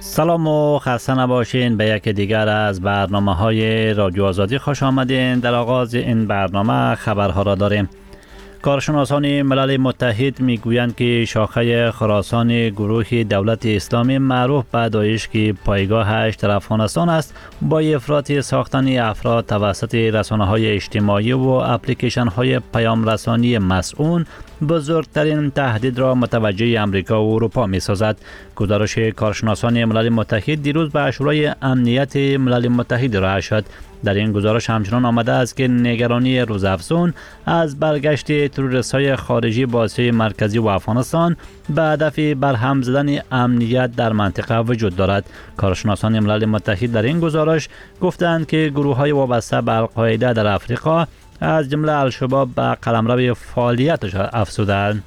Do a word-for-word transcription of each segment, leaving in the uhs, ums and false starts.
سلام و خسته نباشین به یک دیگر از برنامه های رادیو آزادی خوش آمدین. در آغاز این برنامه خبرها را داریم. کارشناسان ملل متحد میگویند که شاخه خراسان گروه دولت اسلامی معروف به داعش که پایگاهش در افغانستان است، با افراط ساختن افراد توسط رسانه‌های اجتماعی و اپلیکیشن های پیام رسانی مسئول بزرگترین تهدید را متوجه امریکا و اروپا می سازد. گزارش کارشناسان ملل متحد دیروز به شورای امنیت ملل متحد ارائه شد. در این گزارش همچنان آمده است که نگرانی روزافزون از برگشت تروریست‌های خارجی به آسیای مرکزی و افغانستان به هدف برهم زدن امنیت در منطقه وجود دارد. کارشناسان ملل متحد در این گزارش گفتند که گروه‌های وابسته به القاعده در افریقا از جمله الشباب به قلمرو فعالیتش افزودند.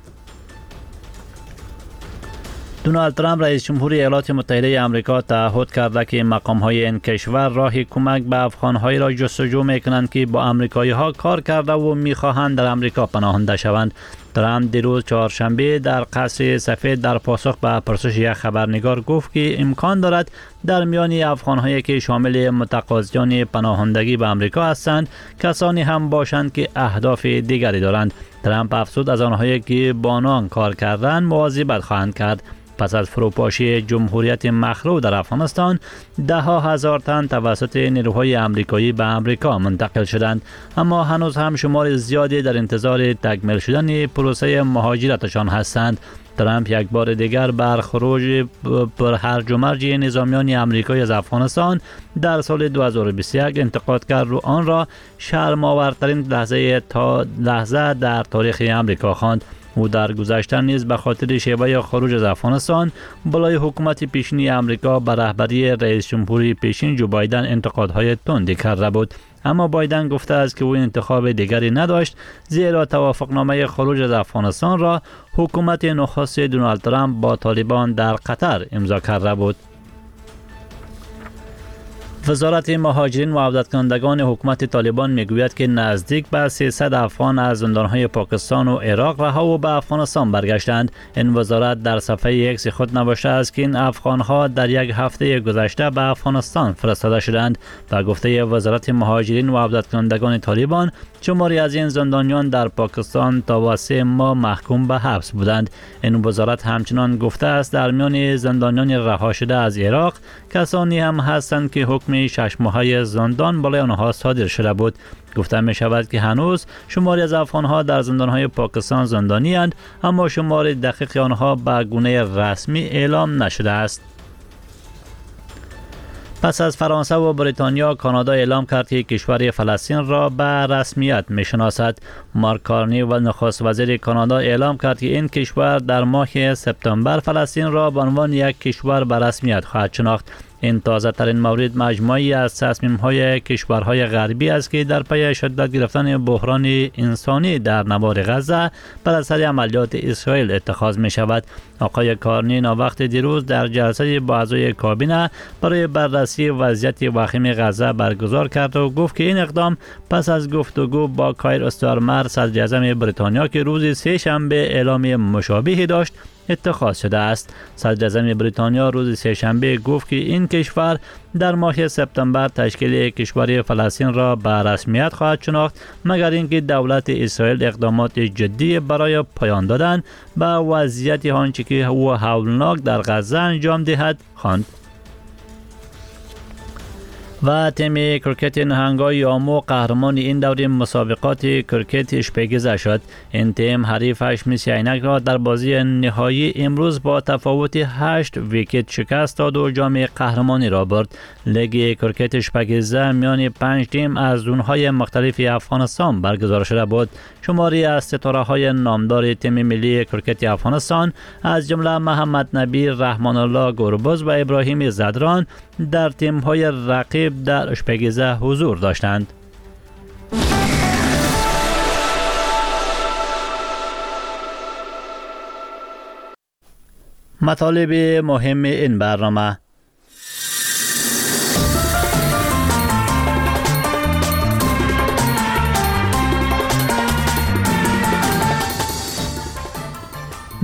دونالد ترامپ رئیس جمهور ایالات متحده آمریکا تعهد کرده که مقام‌های این کشور راه کمک به افغان‌هایی را جستجو می‌کنند که با آمریکایی‌ها کار کرده و می‌خواهند در آمریکا پناهنده شوند. ترامپ دیروز چهارشنبه در قصر سفید در پاسخ به پرسش یک خبرنگار گفت که امکان دارد در میان افغان‌هایی که شامل متقاضیان پناهندگی به آمریکا هستند کسانی هم باشند که اهداف دیگری دارند. ترامپ افزود از آنهایی که با آنان کار کردند مواظبت خواهند کرد. پس از فروپاشی جمهوریت مخلوع در افغانستان، ده ها هزار تن توسط نیروهای آمریکایی به آمریکا منتقل شدند، اما هنوز هم شمار زیادی در انتظار تکمیل شدن پروسه مهاجرتشان هستند. ترامپ یک بار دیگر بر خروج پر هرج و مرج نظامیان آمریکایی از افغانستان در سال دو هزار و بیست و یک انتقاد کرد و آن را شرم‌آورترین لحظه تا لحظه در تاریخ آمریکا خواند. او در گذشته نیز به خاطر شیوه خروج از افغانستان بالای حکومت پیشین آمریکا به رهبری رئیس جمهوری پیشین جو بایدن انتقادهای تندی کرده بود، اما بایدن گفته است که او انتخاب دیگری نداشت، زیرا توافقنامه خروج از افغانستان را حکومت نخست دونالد ترامپ با طالبان در قطر امضا کرده بود. وزارت مهاجرین و عودت‌کنندگان حکومت طالبان میگوید که نزدیک به سیصد افغان از زندان‌های پاکستان و عراق رها و به افغانستان برگشتند. این وزارت در صفحه ایکس خود نوشته است که این افغان‌ها در یک هفته گذشته به افغانستان فرستاده شدند. به گفته وزارت مهاجرین و عودت‌کنندگان طالبان، شماری از این زندانیان در پاکستان تا سه ماه محکوم به حبس بودند. این وزارت همچنان گفته است در میان زندانیان رها شده از عراق کسانی هم هستند که حکم شش ماهه زندان بالای آنها صادر شده بود. گفته می شود که هنوز شماری از افغانها در زندانهای پاکستان زندانی اند، اما شمار دقیق آنها به گونه رسمی اعلام نشده است. پس از فرانسه و بریتانیا، کانادا اعلام کرد که کشور فلسطین را به رسمیت می‌شناسد. مارک کارنی و نخست وزیر کانادا اعلام کرد که این کشور در ماه سپتامبر فلسطین را به عنوان یک کشور به رسمیت خواهد شناخت. این تازه ترین مورد مجموعی از تصمیم‌های کشورهای غربی است که در پی شدت گرفتن بحران انسانی در نوار غزه بر اثر عملیات اسرائیل اتخاذ می شود. آقای کارنی ناوقت دیروز در جلسه با اعضای کابینه برای بررسی وضعیت وخیم غزه برگزار کرد و گفت که این اقدام پس از گفتگو با کایر استارمر صدر اعظم بریتانیا که روز سه شنبه اعلام مشابهی داشت اتخاذ شده است. صدر اعظم بریتانیا روز سه شنبه گفت که این کشور در ماه سپتامبر تشکیل کشور فلسطین را به رسمیت خواهد شناخت، مگر اینکه دولت اسرائیل اقدامات جدی برای پایان دادن به وضعیت آنچه که او هولناک در غزه انجام دهد خواند. و تیم کرکت نهنگای آمو قهرمان این دوره مسابقات کرکت اشپیگزه شد. این تیم حریفش مسی عینک را در بازی نهایی امروز با تفاوت هشت ویکت شکست داد و جام قهرمانی را برد. لیگ کرکت اشپیگزه میان پنج تیم از زونهای مختلف افغانستان برگزار شده بود. شماری از ستاره‌های نامدار تیم ملی کرکت افغانستان از جمله محمد نبی، رحمان الله گربز و ابراهیم زدران در تیم‌های رقیب در اشپیگزه حضور داشتند. مطالب مهم این برنامه: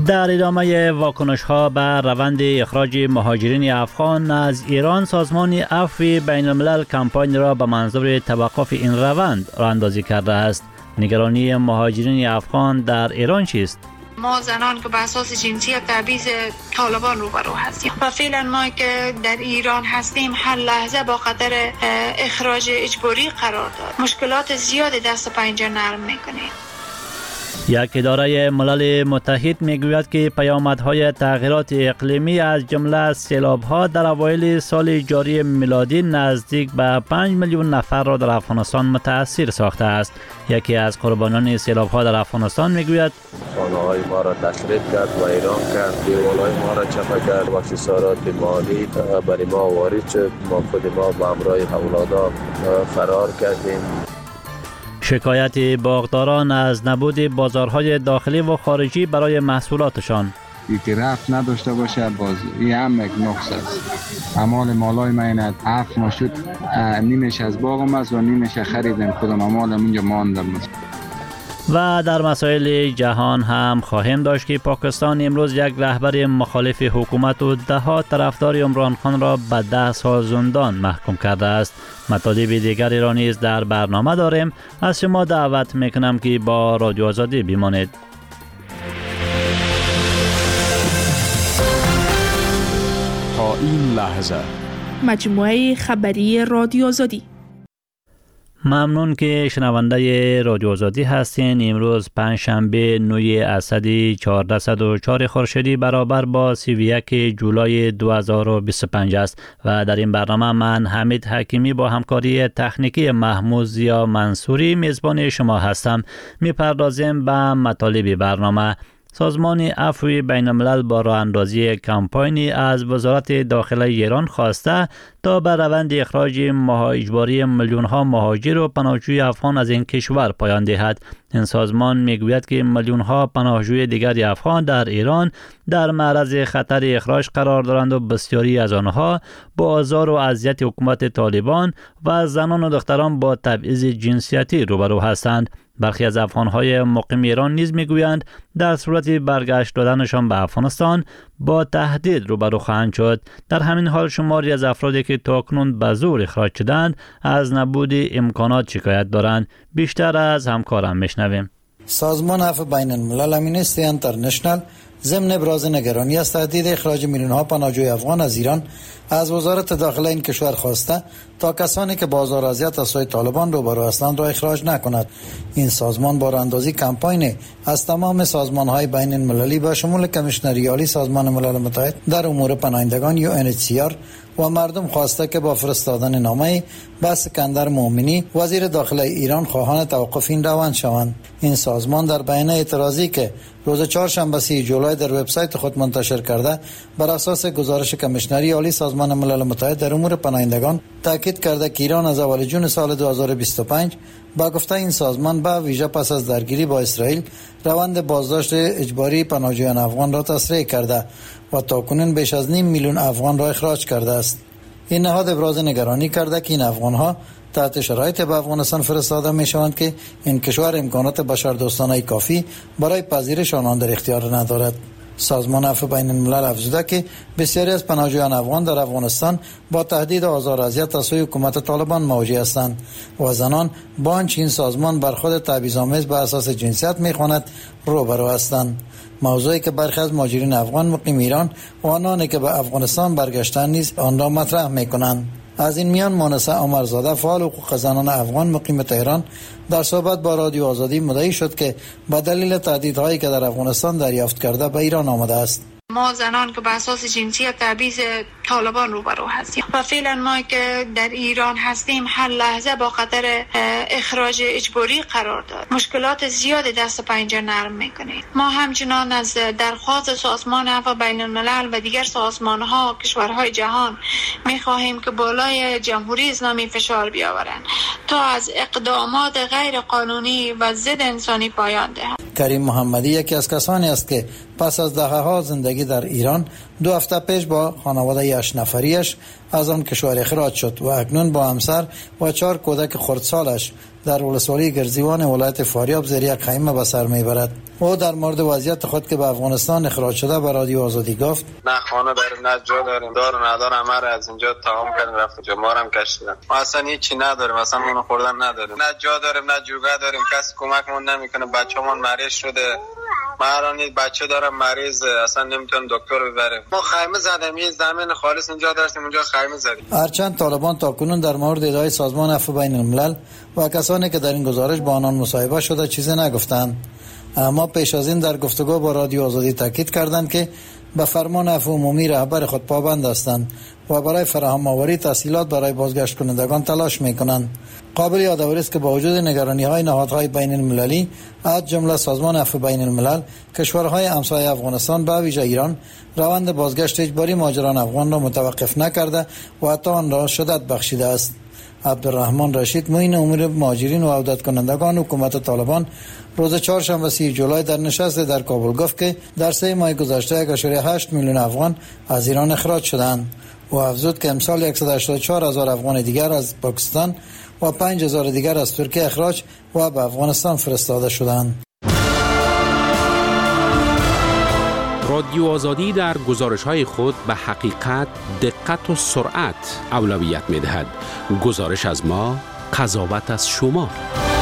در ادامه واکنش ها بر روند اخراج مهاجرین افغان از ایران، سازمان عفو بین الملل کمپاین را به منظور توقف این روند راه اندازی کرده است. نگرانی مهاجرین افغان در ایران چیست؟ ما زنان که به اساس جنسیت تبعیض طالبان روبرو هستیم و فعلا ما که در ایران هستیم هر لحظه با خطر اخراج اجباری قرار داریم. مشکلات زیاد دست پنجه نرم میکنیم. یک اداره ملل متحد میگوید که پیامدهای تغییرات اقلیمی از جمله سیلاب‌ها در اوایل سال جاری میلادی نزدیک به پنج میلیون نفر را در افغانستان متاثر ساخته است. یکی از قربانان سیلاب‌ها در افغانستان میگوید خانه‌های ما را تخریب کرد و ویران کرد، دیوارهای ما را چپه کرد و خسارات مالی برای ما وارد شد. ما خود ما با همراه اولادا فرار کردیم. شکایت باغداران از نبود بازارهای داخلی و خارجی برای محصولاتشان. یکی رفت نداشته باشه باز این هم یک نقص است. اموال مالای من اینت عفت ما شد، نیمش از باغم است و نیمش خریدم خودم، امالم اینجا ماندم. و در مسائل جهان هم خواهیم داشت که پاکستان امروز یک رهبر مخالف حکومت و ده ها طرفدار عمران خان را به ده سال زندان محکوم کرده است. مطالب دیگری را نیز در برنامه داریم. از شما دعوت میکنم که با رادیو آزادی بمانید. تا این لحظه مجموعه خبری رادیو آزادی. ممنون که شنونده رادیو آزادی هستین. امروز پنجشنبه نه اسد چهارصد و چهار خورشیدی برابر با سی و یک جولای دو هزار و بیست و پنج است و در این برنامه من حمید حکیمی با همکاری تکنیکی محمود زیا منصوری میزبان شما هستم. میپردازیم به مطالب برنامه. سازمان عفو بین الملل با راه اندازی کمپاینی از وزارت داخله ایران خواسته تا به روند اخراج اجباری میلیون ها مهاجر و پناهجوی افغان از این کشور پایان دهد. این سازمان میگوید که میلیون ها پناهجوی دیگر افغان در ایران در معرض خطر اخراج قرار دارند و بسیاری از آنها با آزار و اذیت حکومت طالبان و زنان و دختران با تبعیض جنسیتی روبرو هستند. برخی از افغان‌های مقیم ایران نیز میگویند در صورت برگشت دادنشان به افغانستان با تهدید روبرو خواهند شد. در همین حال شماری از افرادی که تاکنون به زور اخراج شدند از نبود امکانات شکایت دارند. بیشتر از همکارم میشنویم. سازمان عفو بین الملل امنیستی انترنشنال ضمن ابراز نگرانی از تهدید اخراج میلیون ها پناهجوی افغان از ایران از وزارت داخله این کشور خواسته تا کسانی که با آزار و اذیت از سوی طالبان روبرو هستند را اخراج نکند. این سازمان با راهاندازی کمپاین از تمام سازمان‌های بین المللی با شمول کمیشنری عالی سازمان ملل متحد در امور پناهندگان یو ان اچ سی آر و مردم خواسته که با فرستادن نامه به اسکندر مومنی وزیر داخله ایران خواهان توقف این روند شوند. این سازمان در بیانیه اعتراضی که روز چهارشنبه سی جولای در وبسایت خود منتشر کرده بر اساس گزارش کمیشنری عالی سازمان ملل متحد در امور پناهندگان تاکید کرده که ایران از اول جون سال دو هزار و بیست و پنج با گفته این سازمان به ویژه پس از درگیری با اسرائیل روند بازداشت اجباری پناهجویان افغان را تسریع کرده و تاکنون بیش از نیم میلیون افغان را اخراج کرده است. این نهاد ابراز نگرانی کرده که این افغان‌ها تحت شرایط به افغانستان فرستاده میشوند که این کشور امکانات بشردوستانه کافی برای پذیرش آنان در اختیار ندارد. سازمان عفو بین الملل افزوده که بسیاری از پناهجویان افغان در افغانستان با تهدید آزار و اذیت از سوی حکومت طالبان مواجه هستند و زنان با آنچه این سازمان بر خود تبعیض‌آمیز بر اساس جنسیت میخواند روبرو هستند. موضوعی که برخی از مهاجرین افغان مقیم ایران و آنانی که به افغانستان برگشتن نیز آن را مطرح میکنند. از این میان مانسه عمرزاده فعال حقوق زنان افغان مقیم تهران در صحبت با رادیو آزادی مدعی شد که به دلیل تهدیدهایی که در افغانستان دریافت کرده به ایران آمده است. ما زنان که به اساس جنسیت تبعیض طالبان روبرو هستیم و فعلا ما که در ایران هستیم هر لحظه با خطر اخراج اجباری قرار داریم. مشکلات زیاد دست پنجه نرم میکنیم. ما همچنان از درخواست سازمان عفو بین الملل و دیگر سازمان‌ها کشورهای جهان میخواهیم که بالای جمهوری اسلامی فشار بیاورند تا از اقدامات غیر قانونی و ضد انسانی پایان دهند. کریم محمدی یکی از کسانی است که پس از دهه‌ها زندگی در ایران دو هفته پیش با خانواده هشت نفریش از آن کشور اخراج شد و اکنون با همسر و چهار کودک خردسالش در ولسوالی گرزیوان ولایت فاریاب زیر یک خیمه به سر میبرد. او در مورد وضعیت خود که به افغانستان اخراج شده به رادیو آزادی گفت: نه خانه داریم، نه جا داریم، دار و ندار همه را از اینجا تمام کردن رفت جا ما را هم کشیدن. ما اصلا هیچی نداریم، اصلا اون خوردن نداریم، نه جا داریم نه جوگه داریم، کسی کمکمون نمیکنه. بچه‌مون مریض شده، ما الان بچه دارم مریض، اصلا نمیتونم دکتر ببریم. ما خیمه زدیم، این زمین خالص اینجا داشتیم، اونجا خیمه زدیم. هرچند طالبان تاکنون در مورد ادعای سازمان عفو بین الملل و کسانی که در این گزارش با آنان مصاحبه شده چیزی نگفتند، اما پیش از این در گفتگو با رادیو آزادی تاکید کردند که به فرمان عفو عمومی رهبر خود پابند هستند و برای فراهم آوری تسهیلات برای بازگشت کنندگان تلاش میکنند. قابل یادآوری است که با وجود نگرانی‌های نهادهای بین المللی از جمله سازمان عفو بین الملل، کشورهای همسایه افغانستان به ویژه ایران روند بازگشت اجباری مهاجران افغان را متوقف نکرده و حتی آن را شدت بخشیده است. عبدالرحمن رشید، معین امور مهاجرین و عودت کنندگان حکومت طالبان، روز چهارشنبه سی جولای در نشست در کابل گفت که در سه ماه گذشته یک و هشت میلیون افغان از ایران اخراج شدند و افزود که امسال صد و هشتاد و چهار هزار افغان دیگر از پاکستان و پنج هزار دیگر از ترکیه اخراج و به افغانستان فرستاده شدند. رادیو آزادی در گزارش‌های خود به حقیقت، دقت و سرعت اولویت می‌دهد. گزارش از ما، قضاوت از شما.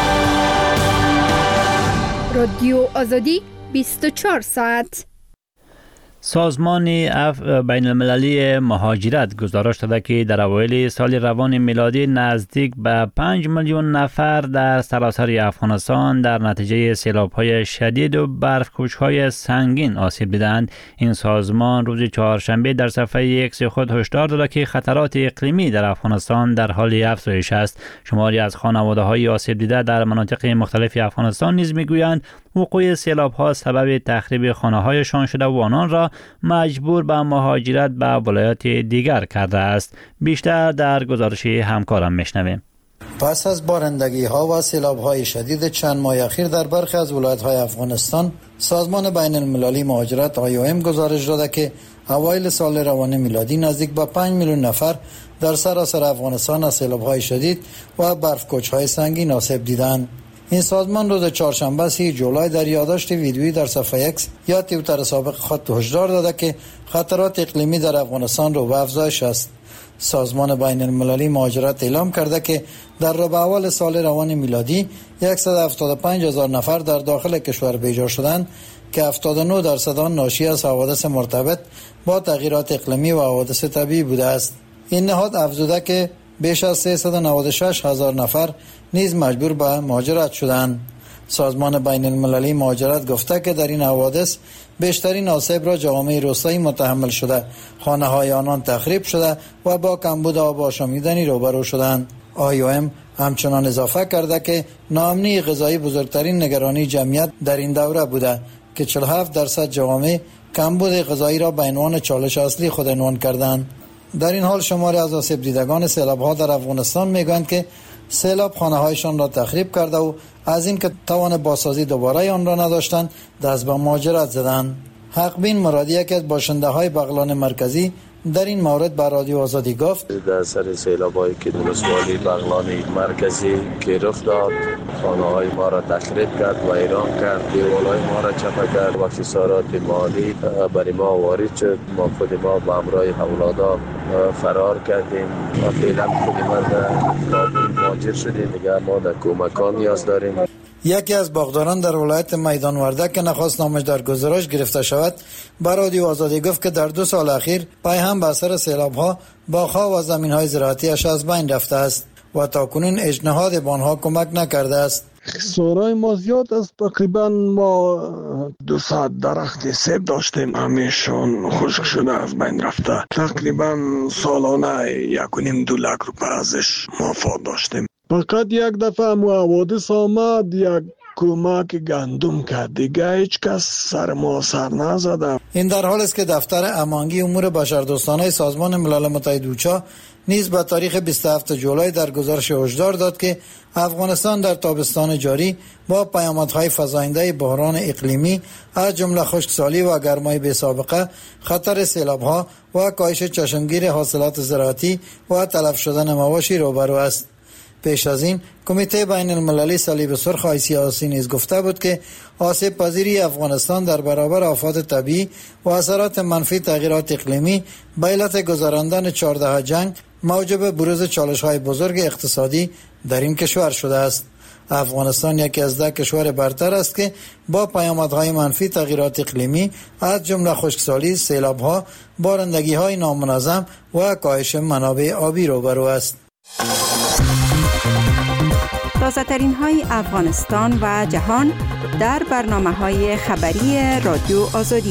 رادیو آزادی بیست و چهار ساعت. سازمان عفو بین المللی مهاجرت گزارش داده که در اوایل سال روان میلادی نزدیک به پنج میلیون نفر در سراسر افغانستان در نتیجه سیلاب‌های شدید و برف‌کوچ‌های سنگین آسیب دیدند. این سازمان روز چهارشنبه در صفحه ایکس خود هشدار داده که خطرات اقلیمی در افغانستان در حال افزایش است. شماری از خانواده‌های آسیب دیده در مناطق مختلف افغانستان نیز می‌گویند وقوع سیلاب‌ها سبب تخریب خانه‌هایشان شده و آنان را مجبور به مهاجرت به ولایات دیگر کرده است. بیشتر در گزارش همکارم میشنویم. پس از بارندگی ها و سیلاب های شدید چند ماه اخیر در برخی از ولایت های افغانستان، سازمان بین المللی مهاجرت آی او ام گزارش داده که اوایل سال روان میلادی نزدیک به پنج میلیون نفر در سراسر افغانستان از سیلاب های شدید و برفکوچ های سنگین آسیب دیدند. این سازمان روز چهارشنبه سی جولای در یادداشت ویدیویی در صفحه ایکس یا توییتر سابق خود هشدار داده که خطرات اقلیمی در افغانستان رو به افزایش است. سازمان بین المللی مهاجرت اعلام کرده که در ربع اول سال روان میلادی صد و هفتاد و پنج هزار نفر در داخل کشور بیجار شدند که هفتاد و نه درصد آن ناشی از حوادث مرتبط با تغییرات اقلیمی و حوادث طبیعی بوده است. این نهاد افزوده که بیش از سیصد و نود و شش هزار نفر نیز مجبور به مهاجرت شدند. سازمان بین المللی مهاجرت گفته که در این حوادث بیشترین آسیب را جوامع روستایی متحمل شده، خانه های آنان تخریب شده و با کمبود آب آشامیدنی روبرو شدند. آی او ام همچنان اضافه کرده که ناامنی غذایی بزرگترین نگرانی جمعیت در این دوره بوده که چهل و هفت درصد جوامع کمبود غذایی را به عنوان چالش اصلی خود عنوان کردند. در این حال شماری از آسیب دیدگان سیلاب‌ها در افغانستان میگویند که سیلاب خانه‌هایشان را تخریب کرده و از این که توان بازسازی دوباره آن را نداشتند دست به مهاجرت زدند. حقبین مرادی یکی از باشنده‌های بغلان مرکزی در این مورد به رادیو آزادی گفت: در سر سیلاب‌هایی که در ولسوالی بغلان مرکزی که رخ داد، خانه‌های ما را تخریب کرد و ویران کرد، دیوارهای ما را چپه کرد و خسارات مالی برای ما وارد شد. ما خود ما با همراه اولادا فرار کردیم و فعلا خود ما در کابل مهاجر شدیم. دیگه ما در کمک‌ها نیاز داریم. یکی از باغداران در ولایت میدان وردک که نخواست نامش در گزارش گرفته شود به رادیو آزادی گفت که در دو سال اخیر پای هم به اثر سیلاب‌ها باغ‌ها و زمین‌های زراعتی‌اش از بین رفته است و تاکنون اجنهاد به آنها کمک نکرده است. خسارای ما زیاد است. تقریبا ما دویست درخت سیب داشتیم، همیشون خشک شده از بین رفته. تقریبا سالانه یک و نیم دو لک روپیه ازش مفاد داشتیم. فقط یک دفعه مو حوادث آمد، یک کمک گندم کرد، دیگه هیچ کس سر ما سر نزده. این در حال است که دفتر امانگی امور بشردوستانه سازمان ملل متحد اوچا نیز به تاریخ بیست و هفتم جولای در گزارش هشدار داد که افغانستان در تابستان جاری با پیامدهای فزاینده بحران اقلیمی از جمله خشکسالی و گرمای بی‌سابقه، خطر سیلاب‌ها و کاهش چشمگیر حاصلات زراعتی و تلف شدن مواشی روبرو است. پیش از این کمیته بین المللی صلیب سرخ آی سی آر سی نیز گفته بود که آسیب پذیری افغانستان در برابر آفات طبیعی و اثرات منفی تغییرات اقلیمی به علت گذراندن چهارده جنگ موجب بروز چالش‌های بزرگ اقتصادی در این کشور شده است. افغانستان یکی از ده کشور برتر است که با پیامدهای منفی تغییرات اقلیمی از جمله خشکسالی، سیلاب‌ها، بارندگی‌های نامنظم و کاهش منابع آبی روبرو است. تازه ترین های افغانستان و جهان در برنامه های خبری رادیو آزادی.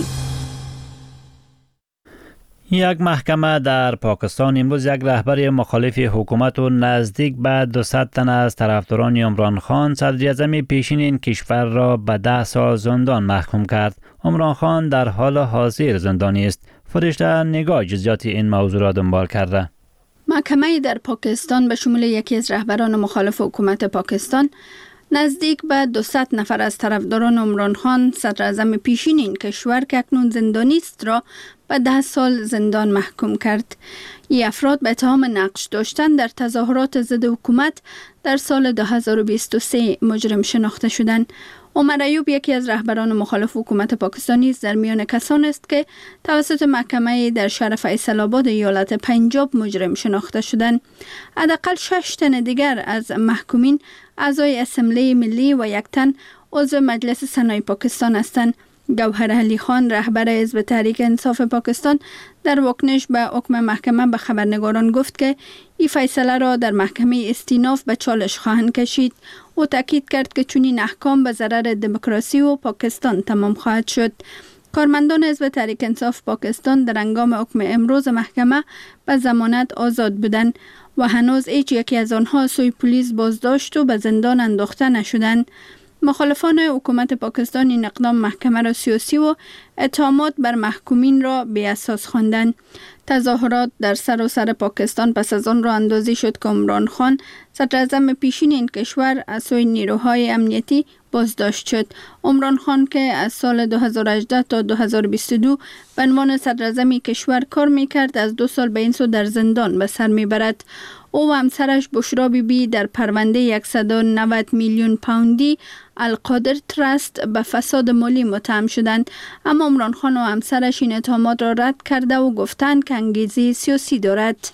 یک محکمه در پاکستان امروز یک رهبر مخالف حکومت و نزدیک به دویست تن از طرفداران عمران خان صدر اعظم پیشین این کشور را به ده سال زندان محکوم کرد. عمران خان در حال حاضر زندانی است. فرشته نگاه جزئیات این موضوع را دنبال کرده. محکمه در پاکستان به شمول یکی از رهبران مخالف حکومت پاکستان نزدیک به دویست نفر از طرفداران عمران خان صدر اعظم پیشین این کشور که اکنون زندانی است را به ده سال زندان محکوم کرد. این افراد به اتهام نقش داشتن در تظاهرات ضد حکومت در سال دو هزار و بیست و سه مجرم شناخته شدند. عمر ایوب یکی از رهبران مخالف حکومت پاکستانی در میان کسان است که توسط محکمه در شهر فیصل آباد ایالت پنجاب مجرم شناخته شدند. حداقل شش تن دیگر از محکومین اعضای اسمبلی ملی و یک تن عضو مجلس سنای پاکستان هستند. گوهر علی خان رهبر حزب تحریک انصاف پاکستان در واکنش به حکم محکمه به خبرنگاران گفت که این فیصله را در محکمه استیناف به چالش خواهند کشید. او تاکید کرد که چنین احکام به ضرر دموکراسی و پاکستان تمام خواهد شد. کارمندان حزب تحریک انصاف پاکستان در هنگام حکم امروز محکمه به ضمانت آزاد بودند و هنوز هیچ یکی از آنها سوی پلیس بازداشت و به زندان انداخته نشدند. مخالفان حکومت پاکستان این اقدام محکمه را سیاسی و اتهامات بر محکومین را بی اساس خواندند. تظاهرات در سراسر پاکستان پس از آن را اندازی شد که عمران خان صدر اعظم پیشین این کشور از سوی نیروهای امنیتی بازداشت شد. عمران خان که از سال دو هزار و هجده تا دو هزار و بیست و دو به عنوان صدر اعظم کشور کار میکرد از دو سال به این سو در زندان به سر میبرد. او و همسرش بشرا بی بی در پرونده صد و نود میلیون پوندی القادر ترست به فساد مالی متهم شدند، اما عمران خان و همسرش این اتهامات را رد کرده و گفتند که انگیزه سیاسی دارد.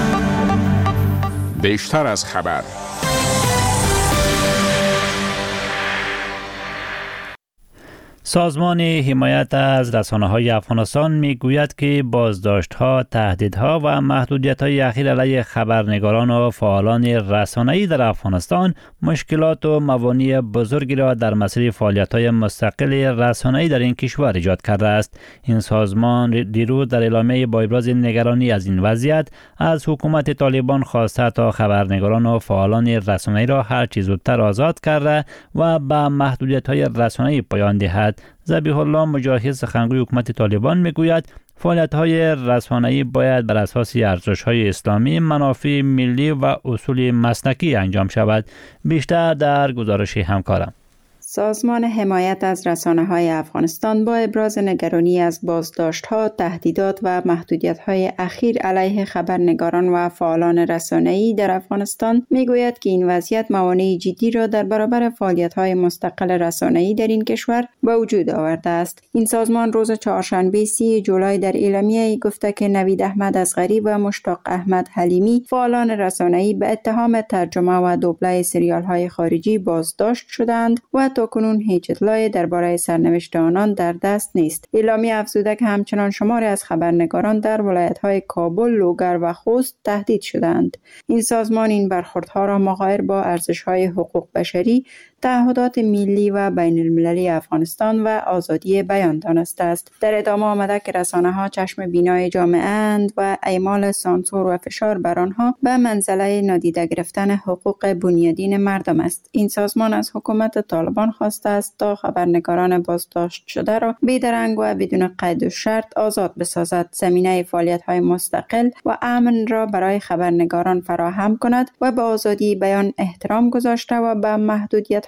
بیشتر از خبر. سازمان حمایت از رسانه‌های افغانستان میگوید که بازداشت‌ها، تهدیدها و محدودیت‌های اخیر علیه خبرنگاران و فعالان رسانه‌ای در افغانستان مشکلات و موانع بزرگی را در مسیر فعالیت‌های مستقل رسانه‌ای در این کشور ایجاد کرده است. این سازمان دیروز در اعلامیه با ابراز نگرانی از این وضعیت از حکومت طالبان خواسته تا خبرنگاران و فعالان رسانه‌ای را هر چه زودتر آزاد کرده و به محدودیت‌های رسانه‌ای پایان دهد. ذبیح الله مجاهد سخنگوی حکومت طالبان میگوید فعالیت‌های رسانه‌ای باید بر اساس ارزش‌های اسلامی، منافع ملی و اصول مسلکی انجام شود. بیشتر در گزارش همکارم. سازمان حمایت از رسانه‌های افغانستان با ابراز نگرانی از بازداشت‌ها، تهدیدات و محدودیت‌های اخیر علیه خبرنگاران و فعالان رسانه‌ای در افغانستان می‌گوید که این وضعیت موانع جدی را در برابر فعالیت‌های مستقل رسانه‌ای در این کشور به وجود آورده است. این سازمان روز چهارشنبه سی جولای در اعلامیه‌ای گفته که نوید احمد اصغری و مشتاق احمد حلیمی فعالان رسانه‌ای به اتهام ترجمه و دوبله سریال‌های خارجی بازداشت شدند و تاکنون هیچ اطلاعی درباره سرنوشت آنان در دست نیست. اعلامیه افزوده که همچنان شماری از خبرنگاران در ولایت‌های کابل، لوگر و خوست تهدید شدند. این سازمان این برخوردها را مغایر با ارزش‌های حقوق بشری، تعهدات ملی و بین المللی افغانستان و آزادی بیان دانسته است. در ادامه آمده که رسانه‌ها چشم بینای جامعه اند و اعمال سانسور و فشار بر آنها به منزله نادیده گرفتن حقوق بنیادین مردم است. این سازمان از حکومت طالبان خواسته است تا خبرنگاران بازداشت شده را بی‌درنگ و بدون قید و شرط آزاد بسازد، زمینه فعالیت‌های مستقل و امن را برای خبرنگاران فراهم کند و به آزادی بیان احترام گذاشته و به محدودیت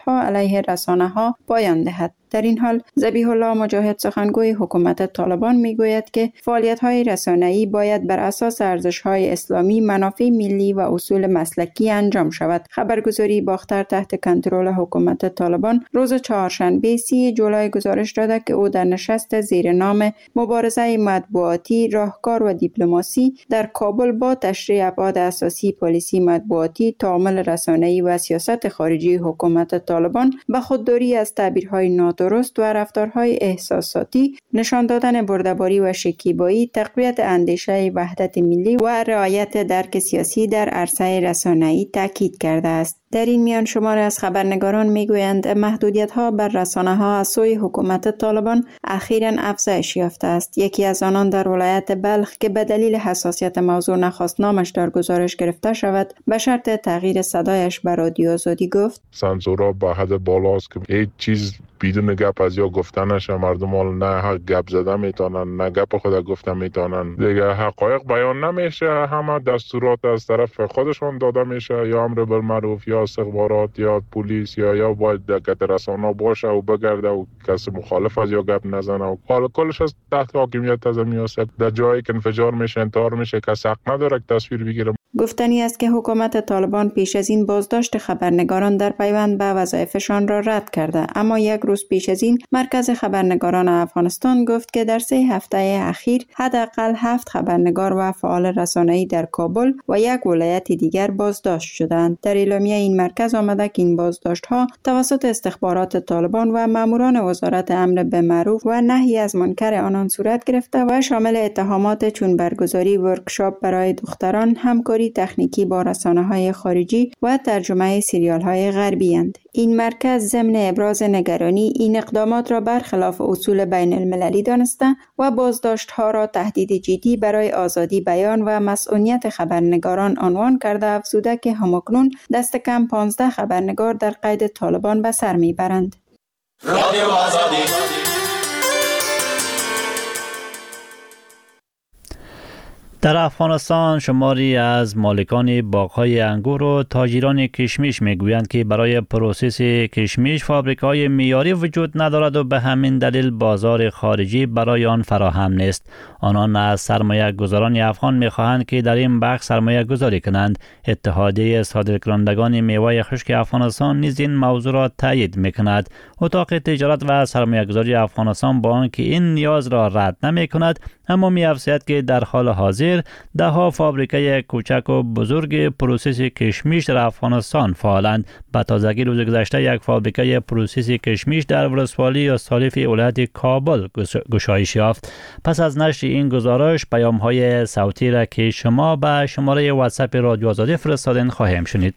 ها علیه رسانه ها پایان دهد. در این حال ذبیح الله مجاهد سخنگوی حکومت طالبان میگوید که فعالیت‌های رسانه‌ای باید بر اساس ارزش‌های اسلامی، منافع ملی و اصول مسلکی انجام شود. خبرگزاری باختر تحت کنترل حکومت طالبان روز چهارشنبه سی جولای گزارش داده که او در نشست زیر نام مبارزه مطبوعاتی، راهکار و دیپلماسی در کابل با تشریح ابعاد اساسی پالیسی مطبوعاتی، تعامل رسانه‌ای و سیاست خارجی حکومت طالبان به خودداری از تعبیرهای نادرست و رفتارهای احساساتی، نشان دادن برده‌باری و شکیبایی، تقویت اندیشه وحدت ملی و رعایت درک سیاسی در عرصه رسانه‌ای تاکید کرده است. در این میان شماری از خبرنگاران میگویند محدودیت‌ها بر رسانه‌ها از سوی حکومت طالبان اخیراً افزایش یافته است. یکی از آنان در ولایت بلخ که به دلیل حساسیت موضوع نخواست نامش در گزارش گرفته شود، به شرط تغییر صدایش به رادیو آزادی گفت: سانسورها به حد بالاست که هیچ چیز بدون گپ از یا گفتن نشه. مردم حال نه حق گپ زدن میتونن، نه گپ خود گفتن میتونن. دیگه حقایق بیان نمیشه، همه دستورات از طرف خودشون داده میشه، یا امر بالمعروف یا استخبارات یا پلیس یا یا باید دقت رسانه باشه و بگرده و کسی مخالف از یا گپ نزنه و حال کلش از تحت حاکمیت از میاسه. در جایی که انفجار میشه، انتحار میشه، کسی حق نداره که تصویر بگیره. گفتنی است که حکومت طالبان پیش از این بازداشت خبرنگاران در پیوند به وظایفشان را رد کرده، اما یک روز پیش از این مرکز خبرنگاران افغانستان گفت که در سه هفته اخیر حداقل هفت خبرنگار و فعال رسانه‌ای در کابل و یک ولایت دیگر بازداشت شدند. در اعلامیه این مرکز آمده که این بازداشت‌ها توسط استخبارات طالبان و ماموران وزارت امر بالمعروف و نهی از منکر آنان صورت گرفته و شامل اتهامات چون برگزاری ورکشاپ برای دختران، همکاری تکنیکی با رسانه‌های خارجی و ترجمه سریال‌های غربی اند. این مرکز ضمن ابراز نگرانی این اقدامات را برخلاف اصول بین المللی دانسته و بازداشت‌ها را تهدید جدی برای آزادی بیان و مسئولیت خبرنگاران عنوان کرده، افزوده که همکنون دست کم پانزده خبرنگار در قید طالبان به سر میبرند. رادیو آزادی. در افغانستان شماری از مالکان باغ‌های انگور و تاجران کشمش میگویند که برای پروسس کشمش فابریک‌های معیاری وجود ندارد و به همین دلیل بازار خارجی برای آن فراهم نیست. آنان از سرمایه گذاران افغان می‌خواهند که در این بخش سرمایه گذاری کنند. اتحادیه صادرکنندگان میوه خشک افغانستان نیز این موضوع را تایید می‌کند. اتاق تجارت و سرمایه گذاری افغانستان با آنکه این نیاز را رد نمی‌کند، اما می‌افزاید که در حال حاضر ده ها فابریکه کوچک و بزرگ پروسس کشمش در افغانستان فعالند. به تازگی روز گذشته یک فابریکه پروسس کشمش در ولسوالی استالف ولایت کابل گشایش یافت. پس از نشر این گزارش پیام‌های صوتی را که شما به شماره واتساپ رادیو آزادی فرستادین خواهیم شنید.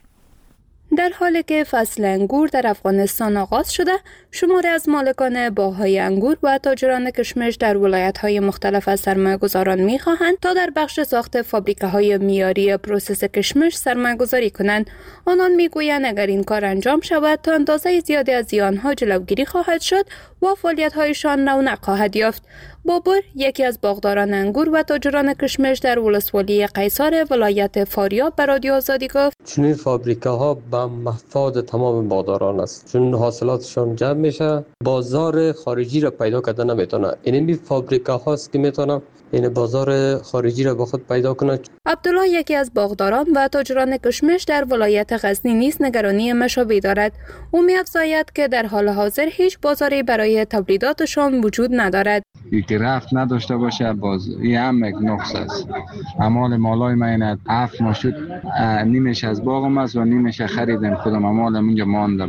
در حالی که فصل انگور در افغانستان آغاز شده، شماری از مالکان باغ‌های انگور و تاجران کشمش در ولایت‌های مختلف از سرمایه‌گذاران می‌خواهند تا در بخش ساخت فابریکه‌های معیاری پروسس کشمش سرمایه‌گذاری کنند. آنان می‌گویند اگر این کار انجام شود تا اندازه زیادی از زیان‌ها جلوگیری خواهد شد و فعالیت‌هایشان رونق خواهد یافت. بابر یکی از باغداران انگور و تاجران کشمش در ولسوالی قیصر ولایت فاریاب به رادیو آزادی گفت: چنین فابریکه ها به مفاد تمام باغداران است، چون حاصلاتشان جمع میشه، بازار خارجی را پیدا کرده نمیتونه. این فابریکه هاست که میتونه این بازار خارجی را به خود پیدا کنه. عبدالله یکی از باغداران و تاجران کشمش در ولایت غزنی نیز نگرانی مشابه دارد. او می‌افزاید که در حال حاضر هیچ بازاری برای تولیداتشان وجود ندارد. یکی رفت نداشته باشه باز این هم یک نقص است. امال مالای من هفت ماه شد، نیمش از باغم است و نیمش خریدم خودم. امال اونجا ماندم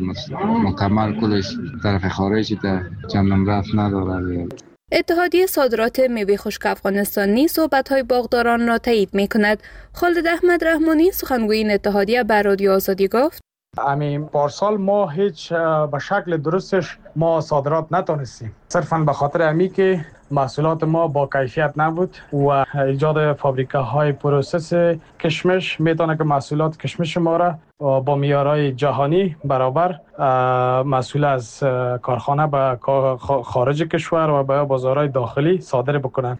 مکمل کلش طرف خارجی تا چندم رفت نداره. اتحادیه صادرات میوه خشک افغانستان نیز صحبت‌های باغداران را تایید می‌کند. خالد احمد رحمانی سخنگوی این اتحادیه به رادیو آزادی گفت: همین پارسال ما هیچ به شکل درستش ما صادرات نتونستیم، صرفاً به خاطر همی که محصولات ما با کیفیت نبود و ایجاد فابریکه های پروسس کشمش میتونه که محصولات کشمش ما را با معیارهای جهانی برابر محصول از کارخانه به خارج کشور و به بازارهای داخلی صادر بکنند.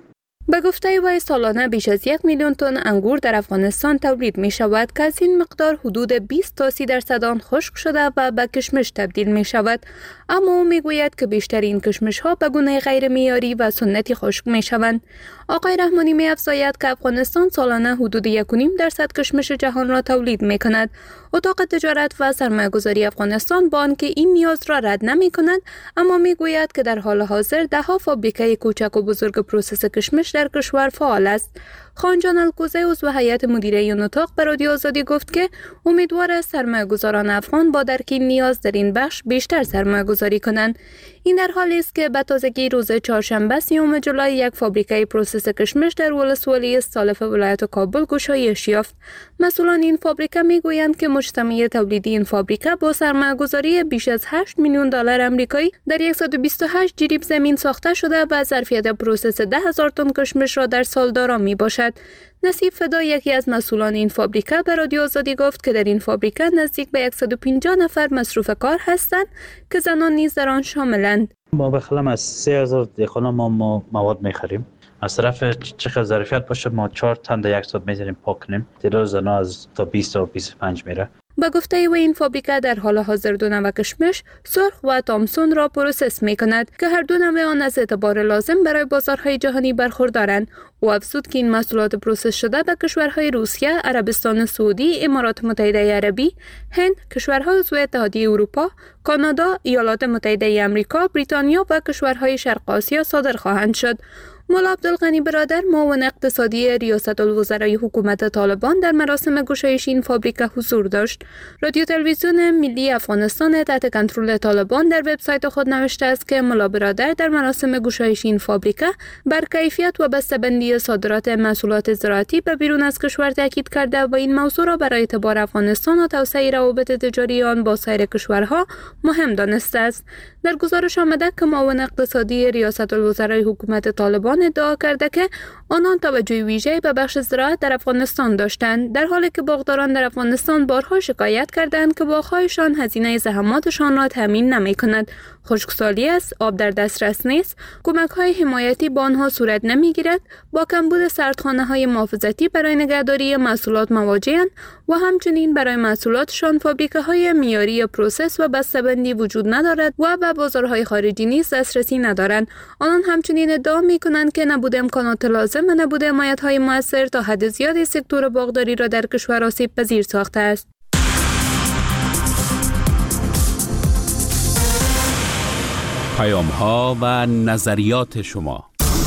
به گفته وی سالانه بیش از یک میلیون تن انگور در افغانستان تولید می شود که از این مقدار حدود بیست تا سی درصد آن خشک شده و به کشمش تبدیل می شود. اما او می گوید که بیشتر این کشمش ها به گونه غیر معیاری و سنتی خشک می شوند. آقای رحمانی می افزاید که افغانستان سالانه حدود یک و نیم درصد کشمش جهان را تولید می کند. اتاق تجارت و سرمایه‌گذاری افغانستان با آنکه این نیاز را رد نمی کند، اما می گوید که در حال حاضر ده ها فابریکه کوچک و بزرگ پروسس کشمش در کشور فعال است. خانجان الکوزه عضو هیئت مدیره این اتاق به رادیو آزادی گفت که امیدوار است سرمایه‌گذاران افغان با درک این نیاز در این بخش بیشتر سرمایه‌گذاری کنند. این در حالی است که به تازگی روز چهارشنبه سیوم جولای یک فابریکه پروسس کشمش در ولسوالی استالف ولایت کابل گشایش یافت. مسئولان این فابریکه میگویند که مجتمع تولیدی این فابریکه با سرمایه‌گذاری بیش از هشت میلیون دلار آمریکایی در صد و بیست و هشت جریب زمین ساخته شده و ظرفیت پروسس ده هزار تن کشمش را در سال دارا می باشد. نصیب فدا یکی از مسئولان این فابریکه به رادیو آزادی گفت که در این فابریکه نزدیک به صد و پنجاه نفر مصروف کار هستند که زنان نیز در آن شاملند. ما بخلم از سه هزار دیخانه ما, ما مواد میخریم. از طرف چقدر ظرفیت باشه ما چهار تن در یک ساعت میزنیم پاک کنیم. تعداد زنان از تا بیست تا بیست و پنج میره. با گفته و این فابریکه در حال حاضر دو نوع کشمش سرخ و تامسون را پروسس می کند که هر دو نوع آن از اعتبار لازم برای بازارهای جهانی برخوردارند. او افزود که این محصولات پروسس شده به کشورهای روسیه، عربستان سعودی، امارات متحده عربی، هند، کشورهای عضو اتحادیه اروپا، کانادا، ایالات متحده آمریکا، بریتانیا و کشورهای شرق آسیا صادر خواهند شد. مولا عبدالغنی برادر، معاون اقتصادی ریاست الوزرای حکومت طالبان، در مراسم گشایش این فابریکه حضور داشت. رادیو تلویزیون ملی افغانستان تحت کنترل طالبان در وبسایت خود نوشته است که مولا برادر در مراسم گشایش این فابریکه بر کیفیت و بسته‌بندی صادرات محصولات زراعتی به بیرون از کشور تاکید کرده و این موضوع را برای اعتبار افغانستان و توسعه روابط تجاری آن با سایر کشورها مهم دانسته است. در گزارش آمده که معاون اقتصادی ریاست الوزرای حکومت طالبان ادعا کرده که آنان توجه ویژه‌ای به بخش زراعت در افغانستان داشتند، در حالی که باغداران در افغانستان بارها شکایت کردند که باغ‌هایشان هزینه زحماتشان را تامین نمی‌کند. خشکسالی است، آب در دسترس نیست، کمک‌های حمایتی با آنها صورت نمی‌گیرد، با کمبود سردخانه‌های محافظتی برای نگهداری محصولات مواجه‌اند و همچنین برای محصولاتشان فابریکه‌های معیاری پروسس و بسته‌بندی وجود ندارد و به بازارهای خارجی نیز دسترسی ندارند. آنان همچنین ادعا می‌کنند که نبود امکانات لازم و نبود حمایت‌های مؤثر تا حد زیادی سکتور باغداری را در کشور آسیب پذیر ساخته است. پیام‌ها و نظریات شما.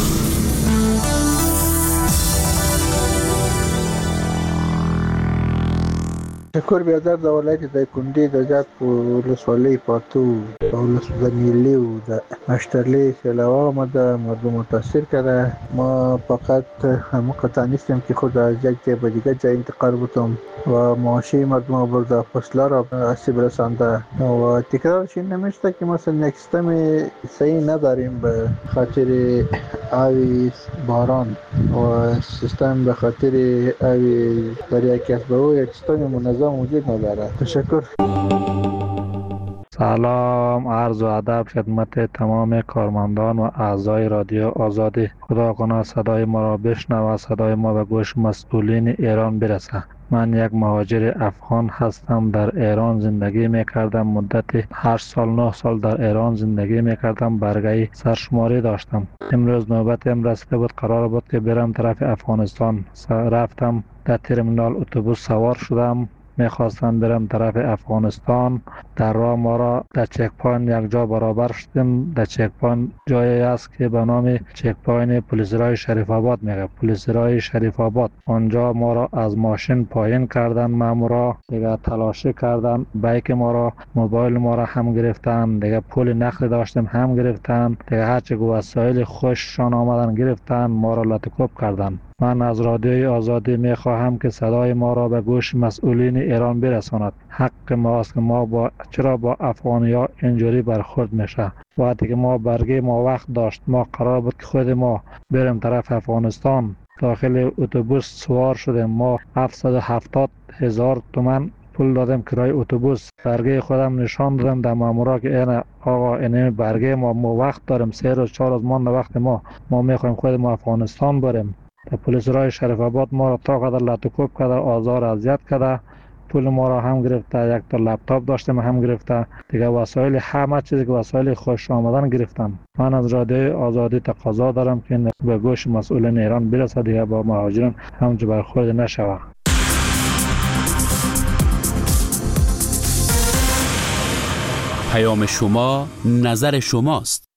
شکر بیادر د ولایت د کندې د جات په ولسوالۍ پاتو د ولسوالۍ نیلی و د اشترلی سلاوا ما د مردم متاثر کرده. ما فقط همه قطع نیستم که خود از یک جای به دیگر جای انتقال بودم و معاشی مردم برده فصله را آسیب رسانده و تکرارش این نمیشته که مثلا یک سیستم صحیح نداریم به خاطر آوی باران و سیستم به خاطر آوی دریا کسبه و یک سیستم منظم وجود نداره. تشکر. سلام، عرض و ادب خدمت تمام کارمندان و اعضای رادیو آزادی. خدا کنه صدای ما را بشنوه و صدای ما به گوش مسئولین ایران برسه. من یک مهاجر افغان هستم. در ایران زندگی میکردم. مدت هشت سال نه سال در ایران زندگی میکردم. برگه سرشماری داشتم. امروز نوبتم رسیده بود، قرار بود که برم طرف افغانستان. رفتم در ترمینال اتوبوس سوار شدم، میخواستم برم طرف افغانستان. در راه ما را در چک پوینت یک جا برابر شدیم. در چک پوینت جایی است که به نام چک پوینت پلیس رای شریف آباد میگه، پلیس رای شریف آباد. آنجا ما را از ماشین پایین کردن، مامورا دیگه تلاشی کردن، بایک ما را، موبایل ما را هم گرفتن، دیگه پول نقد داشتیم هم گرفتن، دیگه هرچه وسایل خوششان آمدن گرفتن، ما را لطکوب کردن. من از رادیوی آزادی میخواهم که صدای ما را به گوش مسئولین ایران برساند. حق ماست که ما با چرا با افغانیا اینجوری برخورد میشه؟ وقتی که ما برگه ما وقت داشت، ما قرار بود که خود ما بریم طرف افغانستان. داخل اتوبوس سوار شدیم. ما هفتصد و هفتاد هزار تومان پول دادم کرای اتوبوس، برگه خودم نشان دادم در مامورا که این آقا این برگه ما ما وقت داریم، سه روز چهار روز مانده وقت ما ما میخوایم خود ما افغانستان بریم. تا پلیس رای شریف آباد ما را تا قدر لطوکوب کرده، آزار اذیت کرده، پول ما را هم گرفته، یک تا لپتاپ داشتم هم گرفته، دیگه وسایل همه چیزی که وسایل خوش آمدن گرفتن. من از رادیو آزادی تقاضا دارم که به گوش مسئولین ایران برسه، دیگه با مهاجران همچه برخورد نشوه. پیام شما نظر شماست.